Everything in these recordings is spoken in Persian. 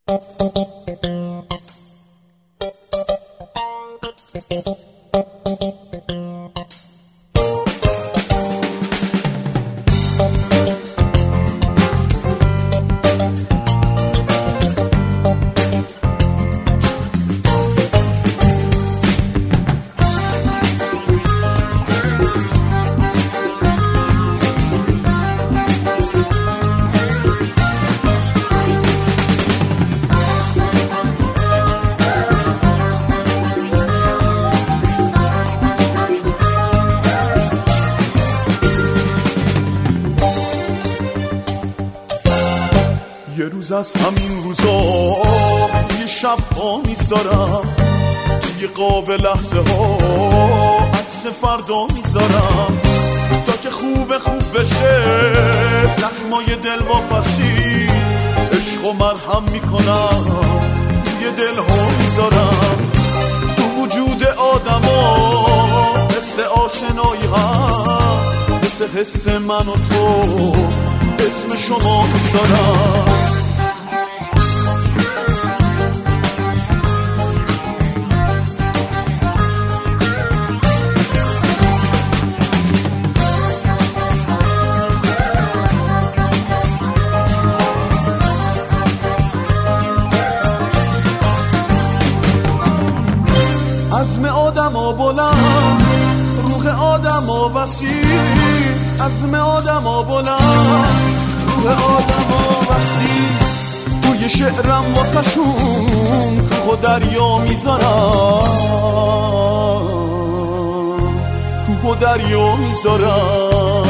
یه روز از همین روزا یه شب ها میذارم توی قاب لحظه ها عکس فردا میذارم تا که خوب بشه زخمای دل واپسی عشق و مرهم میکنم توی دل ها میذارم تو وجود آدم ها حس آشنایی هست مثل حس من و تو اسم شما میذارم عزم آدم ها بلند روح آدم ها وسیع عزم آدم ها بلند روح آدم ها وسیع توی شعرم واسشون کوه و دریا میذارم کوه و دریا میذارم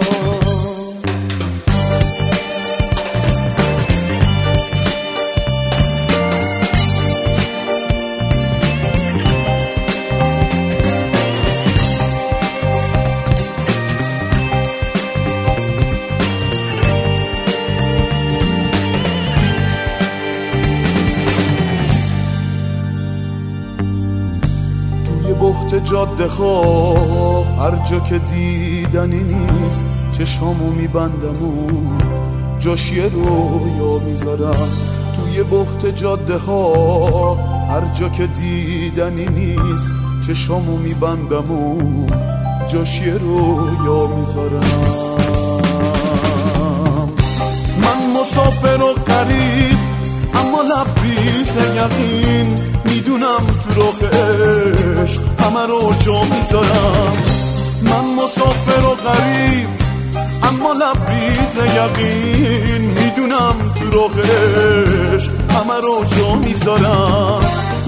بحت جاده ها هر جا که دیدنی نیست چشامو میبندم و جاش یه رویا میذارم توی بحت جاده ها هر جا که دیدنی نیست چشامو میبندم و جاش یه رویا میذارم من مسافر و غریب اما لبریز یقین میدونم تو راه عشق همه رو جا میذارم من مسافر و غریب اما لبریز یقین میدونم تو راه عشق همه رو جا میذارم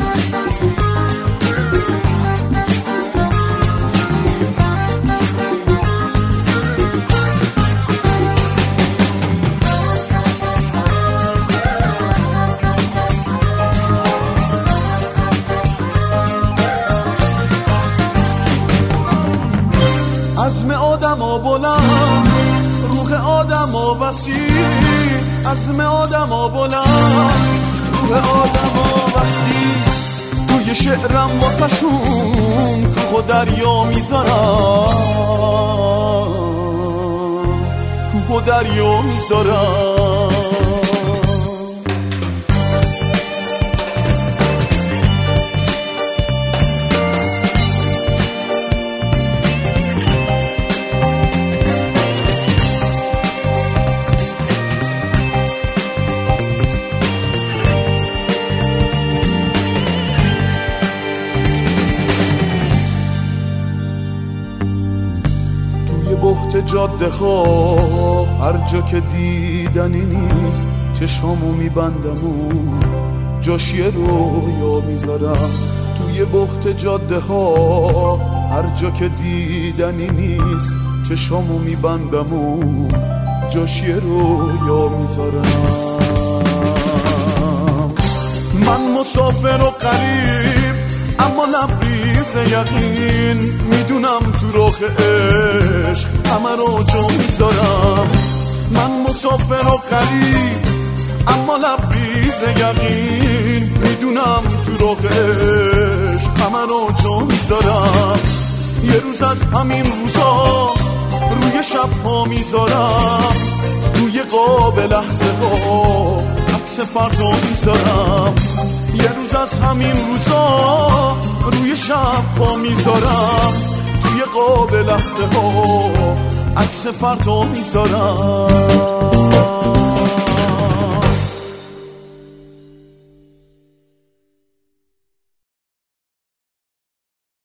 عزم آدم ها بلند روح آدم ها وسیع عزم آدم ها بلند روح آدم ها وسیع توی شعرم واسشون کوه و دریا میذارم کوه و دریا میذارم بحت جاده ها هر جا که دیدنی نیست چشامو میبندم و جاش یه رویا میذارم توی بحت جاده ها هر جا که دیدنی نیست چشامو میبندم و جاش یه رویا میذارم من مسافر و غریب اما لبریز یقین میدونم تو راه عشق همه رو جا میذارم من مسافر و غریب اما لبریز یقین میدونم تو راه عشق همه رو جا میذارم یه روز از همین روزا روی شب ها میذارم توی قاب لحظه ها عکس فردا میذارم. یه روز از همین روزا روی شب پا میذارم، توی قاب لحظه ها عکس فردا میذارم.